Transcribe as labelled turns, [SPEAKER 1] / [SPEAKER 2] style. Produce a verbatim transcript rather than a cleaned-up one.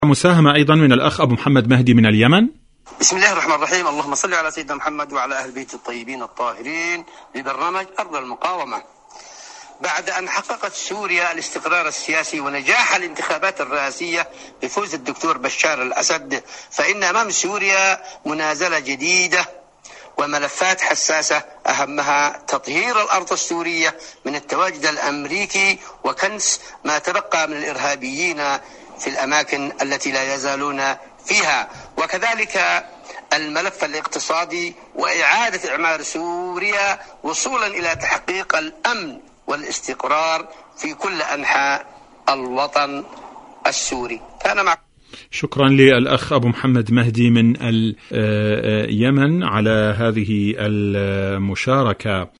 [SPEAKER 1] مساهمة أيضا من الأخ أبو محمد مهدي من اليمن.
[SPEAKER 2] بسم الله الرحمن الرحيم. اللهم صل على سيدنا محمد وعلى أهل بيت الطيبين الطاهرين لبرنامج أرض المقاومة. بعد أن حققت سوريا الاستقرار السياسي ونجاح الانتخابات الرئاسية بفوز الدكتور بشار الأسد، فإن أمام سوريا منازلة جديدة وملفات حساسة، أهمها تطهير الأرض السورية من التواجد الأمريكي وكنس ما تبقى من الإرهابيين في الأماكن التي لا يزالون فيها، وكذلك الملف الاقتصادي وإعادة إعمار سوريا وصولا إلى تحقيق الأمن والاستقرار في كل أنحاء الوطن السوري. كان مع
[SPEAKER 1] شكرا للأخ أبو محمد مهدي من اليمن على هذه المشاركة.